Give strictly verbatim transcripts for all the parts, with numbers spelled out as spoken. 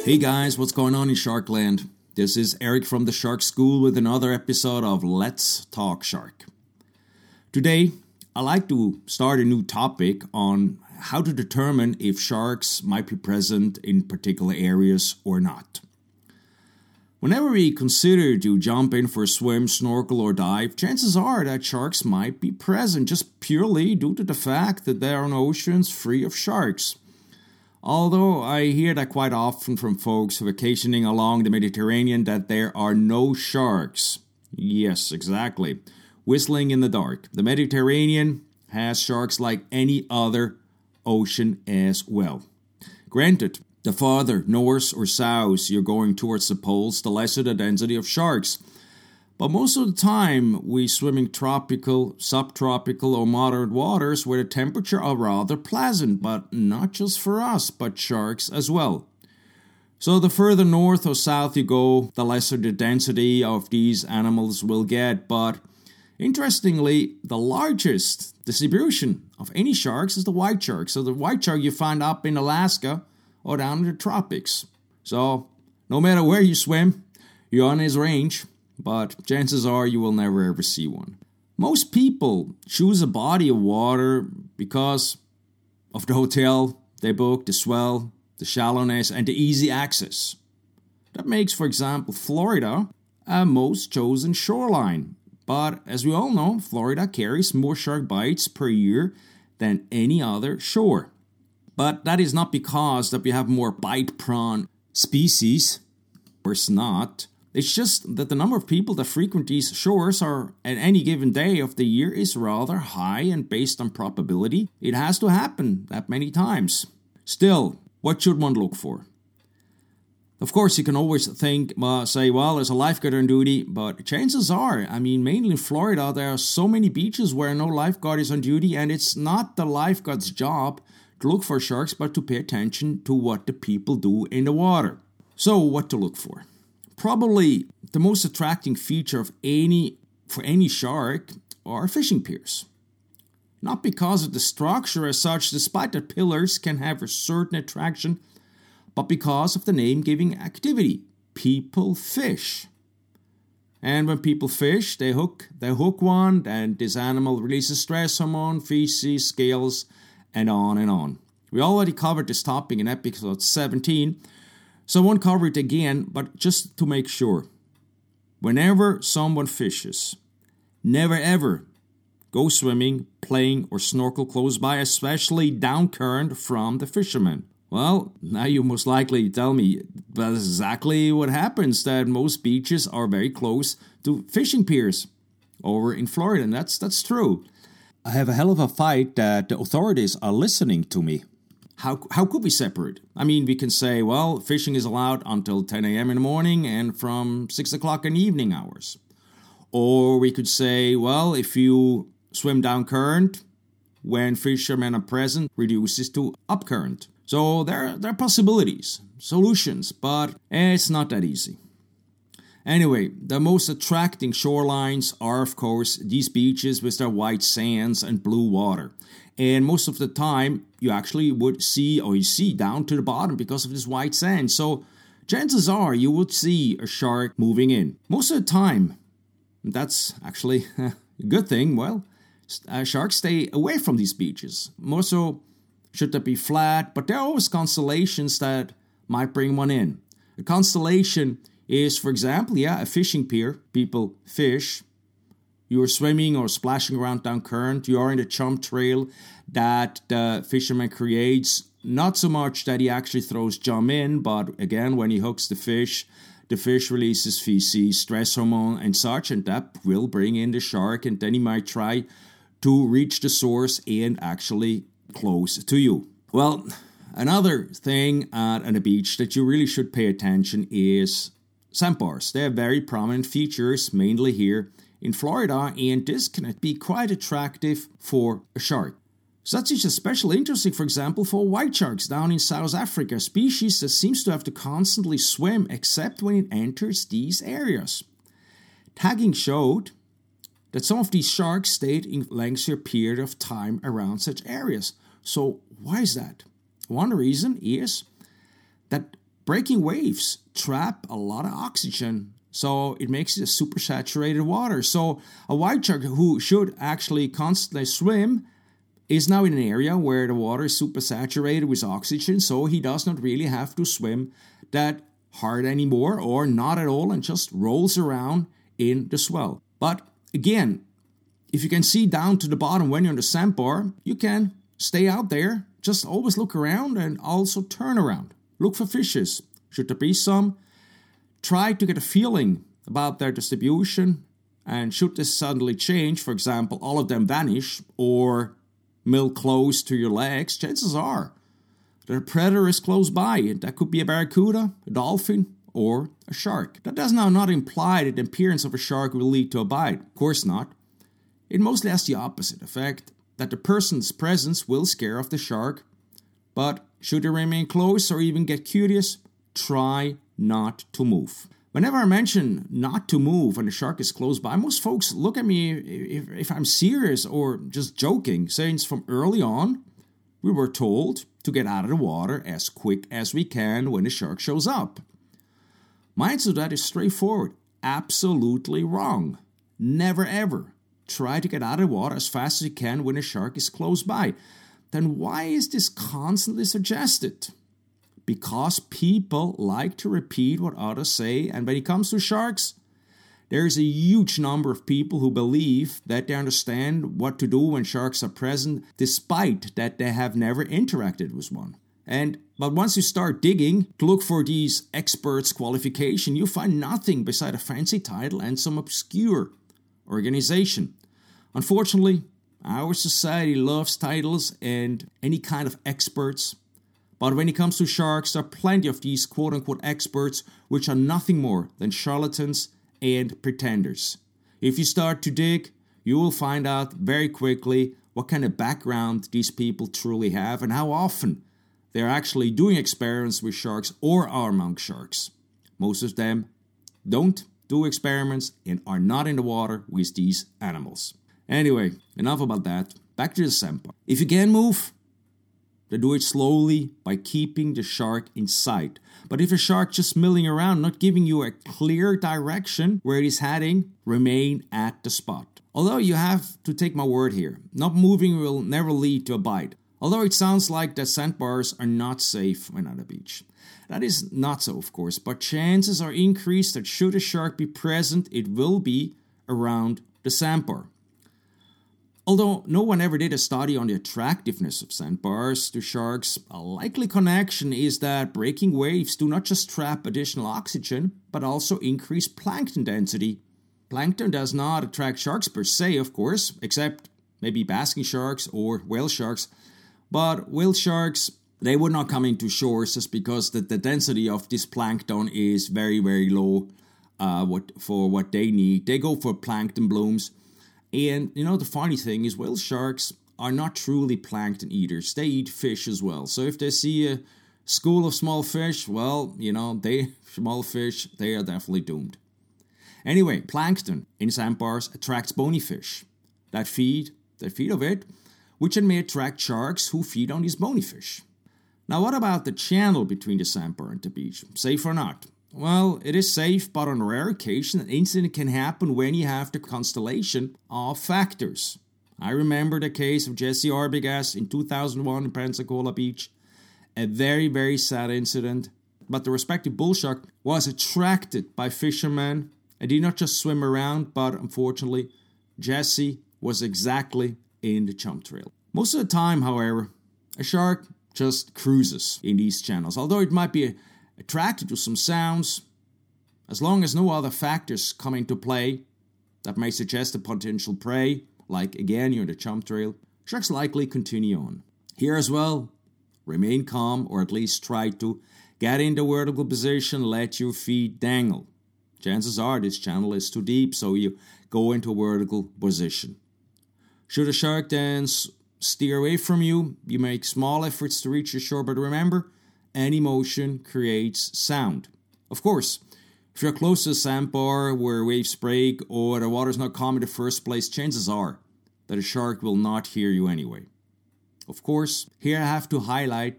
Hey guys, what's going on in Sharkland? This is Eric from the Shark School with another episode of Let's Talk Shark. Today, I'd like to start a new topic on how to determine if sharks might be present in particular areas or not. Whenever we consider to jump in for a swim, snorkel, or dive, chances are that sharks might be present just purely due to the fact that there are oceans free of sharks. Although I hear that quite often from folks vacationing along the Mediterranean that there are no sharks. Yes, exactly. Whistling in the dark. The Mediterranean has sharks like any other ocean as well. Granted, the farther north or south you're going towards the poles, the lesser the density of sharks. But most of the time, we swim in tropical, subtropical, or moderate waters where the temperatures are rather pleasant, but not just for us, but sharks as well. So the further north or south you go, the lesser the density of these animals will get. But interestingly, the largest distribution of any sharks is the white shark. So the white shark you find up in Alaska or down in the tropics. So no matter where you swim, you're on his range. But chances are you will never ever see one. Most people choose a body of water because of the hotel they book, the swell, the shallowness, and the easy access. That makes, for example, Florida a most chosen shoreline. But as we all know, Florida carries more shark bites per year than any other shore. But that is not because that we have more bite-prone species. Of course not. It's just that the number of people that frequent these shores are at any given day of the year is rather high, and based on probability, it has to happen that many times. Still, what should one look for? Of course, you can always think, uh, say, well, there's a lifeguard on duty, but chances are, I mean, mainly in Florida, there are so many beaches where no lifeguard is on duty, and it's not the lifeguard's job to look for sharks, but to pay attention to what the people do in the water. So, what to look for? Probably the most attracting feature of any for any shark are fishing piers. Not because of the structure as such, despite that pillars can have a certain attraction, but because of the name-giving activity. People fish. And when people fish, they hook they hook one, and this animal releases stress hormone, feces, scales, and on and on. We already covered this topic in episode seventeen, so I won't cover it again, but just to make sure. Whenever someone fishes, never ever go swimming, playing, or snorkel close by, especially down current from the fishermen. Well, now you most likely tell me that's exactly what happens, that most beaches are very close to fishing piers over in Florida, and that's, that's true. I have a hell of a fight that the authorities are listening to me. How how could we separate? I mean, we can say, well, fishing is allowed until ten a.m. in the morning and from six o'clock in the evening hours. Or we could say, well, if you swim down current, when fishermen are present, reduces to up current. So there, there are possibilities, solutions, but it's not that easy. Anyway, the most attracting shorelines are, of course, these beaches with their white sands and blue water. And most of the time, you actually would see, or you see down to the bottom because of this white sand. So chances are you would see a shark moving in. Most of the time, that's actually a good thing. Well, uh, sharks stay away from these beaches. More so, should they be flat, but there are always constellations that might bring one in. A constellation is, for example, yeah, a fishing pier. People fish. You are swimming or splashing around down current. You are in the chum trail that the fisherman creates. Not so much that he actually throws chum in, but again, when he hooks the fish, the fish releases feces, stress hormone, and such, and that will bring in the shark, and then he might try to reach the source and actually close to you. Well, another thing at a beach that you really should pay attention is sandbars. They have very prominent features, mainly here in Florida, and this can be quite attractive for a shark. Such is especially interesting, for example, for white sharks down in South Africa, a species that seems to have to constantly swim except when it enters these areas. Tagging showed that some of these sharks stayed in lengthier period of time around such areas. So why is that? One reason is that breaking waves trap a lot of oxygen, so it makes it a super saturated water. So a white shark who should actually constantly swim is now in an area where the water is super saturated with oxygen, so he does not really have to swim that hard anymore, or not at all, and just rolls around in the swell. But again, if you can see down to the bottom when you're on the sandbar, you can stay out there. Just always look around and also turn around. Look for fishes. Should there be some? Try to get a feeling about their distribution, and should this suddenly change, for example, all of them vanish or mill close to your legs, chances are that a predator is close by. That could be a barracuda, a dolphin, or a shark. That does now not imply that the appearance of a shark will lead to a bite. Of course not. It mostly has the opposite effect, that the person's presence will scare off the shark, but should they remain close or even get curious, try not to move. Whenever I mention not to move when the shark is close by, most folks look at me if, if I'm serious or just joking, since from early on, we were told to get out of the water as quick as we can when the shark shows up. My answer to that is straightforward. Absolutely wrong. Never ever try to get out of the water as fast as you can when a shark is close by. Then why is this constantly suggested? Because people like to repeat what others say, and when it comes to sharks, there is a huge number of people who believe that they understand what to do when sharks are present, despite that they have never interacted with one. And but once you start digging to look for these experts' qualification, you find nothing beside a fancy title and some obscure organization. Unfortunately, our society loves titles and any kind of experts. But when it comes to sharks, there are plenty of these quote-unquote experts which are nothing more than charlatans and pretenders. If you start to dig, you will find out very quickly what kind of background these people truly have and how often they're actually doing experiments with sharks or are among sharks. Most of them don't do experiments and are not in the water with these animals. Anyway, enough about that. Back to the sandbar. If you can move, then do it slowly by keeping the shark in sight. But if a shark just milling around, not giving you a clear direction where it is heading, remain at the spot. Although you have to take my word here, not moving will never lead to a bite. Although it sounds like that sandbars are not safe when at a beach. That is not so, of course, but chances are increased that should a shark be present, it will be around the sandbar. Although no one ever did a study on the attractiveness of sandbars to sharks, a likely connection is that breaking waves do not just trap additional oxygen, but also increase plankton density. Plankton does not attract sharks per se, of course, except maybe basking sharks or whale sharks. But whale sharks, they would not come into shores just because the, the density of this plankton is very, very low uh, what, for what they need. They go for plankton blooms. And, you know, the funny thing is whale sharks are not truly plankton eaters. They eat fish as well. So if they see a school of small fish, well, you know, they small fish, they are definitely doomed. Anyway, plankton in sandbars attracts bony fish that feed, that feed of it, which then may attract sharks who feed on these bony fish. Now, what about the channel between the sandbar and the beach? Safe or not? Well, it is safe, but on rare occasion, an incident can happen when you have the constellation of factors. I remember the case of Jesse Arbogast in two thousand one in Pensacola Beach. A very, very sad incident. But the respective bull shark was attracted by fishermen and did not just swim around, but unfortunately, Jesse was exactly in the chum trail. Most of the time, however, a shark just cruises in these channels. Although it might be attracted to some sounds, as long as no other factors come into play that may suggest a potential prey, like again you're in the chum trail, sharks likely continue on. Here as well, remain calm, or at least try to get into vertical position, let your feet dangle. Chances are this channel is too deep, so you go into a vertical position. Should a shark then steer away from you, you make small efforts to reach the shore, but remember, any motion creates sound. Of course, if you're close to a sandbar where waves break or the water's not calm in the first place, chances are that a shark will not hear you anyway. Of course, here I have to highlight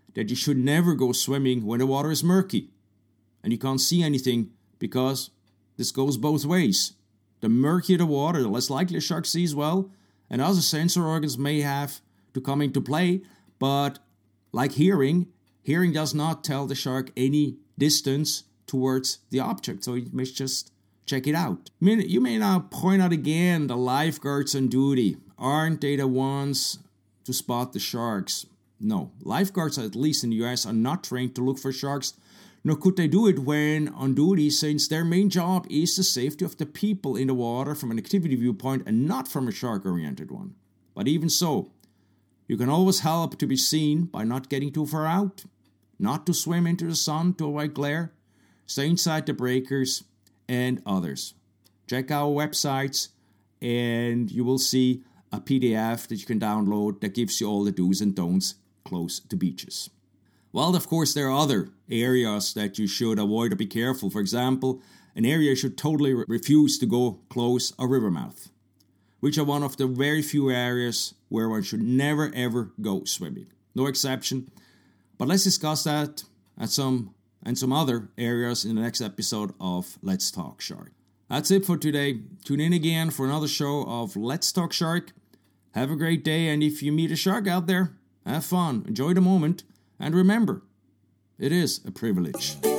that you should never go swimming when the water is murky and you can't see anything, because this goes both ways. The murkier the water, the less likely a shark sees well, and other sensor organs may have to come into play, but like hearing, hearing does not tell the shark any distance towards the object, so you must just check it out. You may now point out again the lifeguards on duty. Aren't they the ones to spot the sharks? No, lifeguards, at least in the U S, are not trained to look for sharks, nor could they do it when on duty, since their main job is the safety of the people in the water from an activity viewpoint and not from a shark-oriented one. But even so, you can always help to be seen by not getting too far out, not to swim into the sun to avoid glare, stay inside the breakers, and others. Check our websites and you will see a P D F that you can download that gives you all the do's and don'ts close to beaches. Well, of course, there are other areas that you should avoid or be careful. For example, an area should totally re- refuse to go close a river mouth, which are one of the very few areas where one should never ever go swimming. No exception. But let's discuss that and some and some other areas in the next episode of Let's Talk Shark. That's it for today. Tune in again for another show of Let's Talk Shark. Have a great day, and if you meet a shark out there, have fun, enjoy the moment, and remember, it is a privilege.